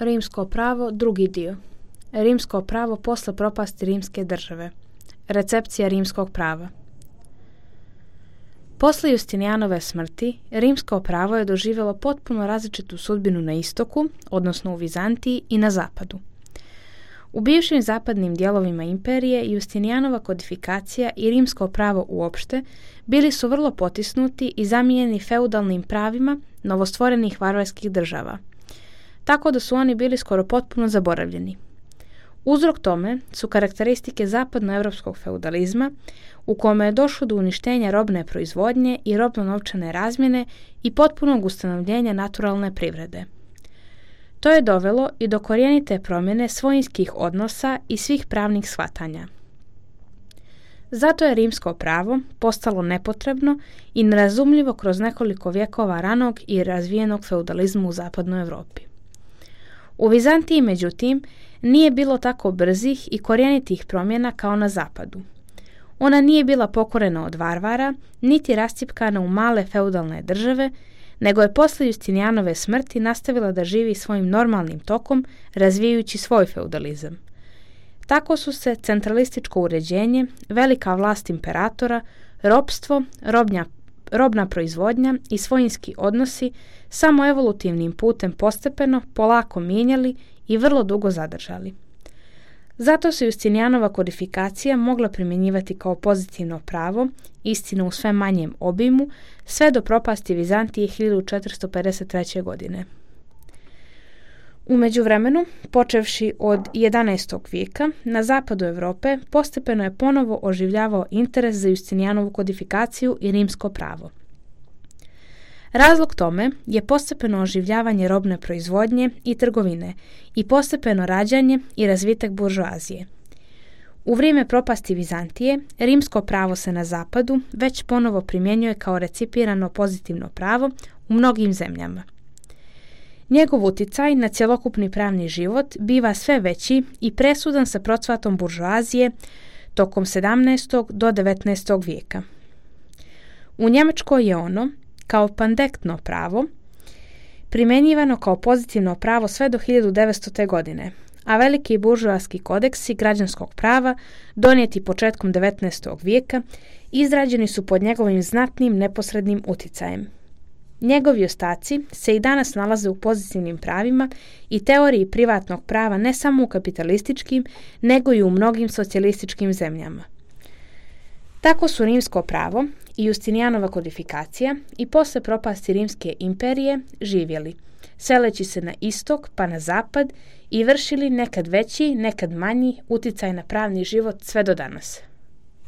Rimsko pravo, drugi dio. Rimsko pravo posle propasti rimske države. Recepcija rimskog prava. Posle Justinijanove smrti, rimsko pravo je doživjelo potpuno različitu sudbinu na istoku, odnosno u Vizantiji i na zapadu. U bivšim zapadnim dijelovima imperije, Justinijanova kodifikacija i rimsko pravo uopšte bili su vrlo potisnuti i zamijenjeni feudalnim pravima novostvorenih varvarskih država, tako da su oni bili skoro potpuno zaboravljeni. Uzrok tome su karakteristike zapadnoevropskog feudalizma u kome je došlo do uništenja robne proizvodnje i robno-novčane razmjene i potpunog ustanovljenja naturalne privrede. To je dovelo i do korijenite promjene svojinskih odnosa i svih pravnih shvatanja. Zato je rimsko pravo postalo nepotrebno i nerazumljivo kroz nekoliko vjekova ranog i razvijenog feudalizma u zapadnoj Europi. U Vizantiji, međutim, nije bilo tako brzih i korijenitih promjena kao na zapadu. Ona nije bila pokorena od varvara, niti rascjepkana u male feudalne države, nego je poslije Justinijanove smrti nastavila da živi svojim normalnim tokom, razvijajući svoj feudalizam. Tako su se centralističko uređenje, velika vlast imperatora, ropstvo, robna proizvodnja i svojinski odnosi samo evolutivnim putem postepeno, polako mijenjali i vrlo dugo zadržali. Zato se Justinijanova kodifikacija mogla primjenjivati kao pozitivno pravo, istina u sve manjem obimu, sve do propasti Vizantije 1453. godine. U međuvremenu, počevši od 11. vijeka, na zapadu Europe postepeno je ponovo oživljavao interes za Justinijanovu kodifikaciju i rimsko pravo. Razlog tome je postepeno oživljavanje robne proizvodnje i trgovine i postepeno rađanje i razvitak buržoazije. U vrijeme propasti Vizantije, rimsko pravo se na zapadu već ponovo primjenjuje kao recipirano pozitivno pravo u mnogim zemljama. Njegov utjecaj na cjelokupni pravni život biva sve veći i presudan sa procvatom buržoazije tokom 17. do 19. vijeka. U Njemačkoj je ono, kao pandektno pravo, primjenjivano kao pozitivno pravo sve do 1900. godine, a veliki buržoaski kodeksi građanskog prava, donijeti početkom 19. vijeka, izrađeni su pod njegovim znatnim neposrednim utjecajem. Njegovi ostaci se i danas nalaze u pozitivnim pravima i teoriji privatnog prava ne samo u kapitalističkim, nego i u mnogim socijalističkim zemljama. Tako su rimsko pravo i Justinijanova kodifikacija i posle propasti Rimske imperije živjeli, seleći se na istok pa na zapad i vršili nekad veći, nekad manji utjecaj na pravni život sve do danas.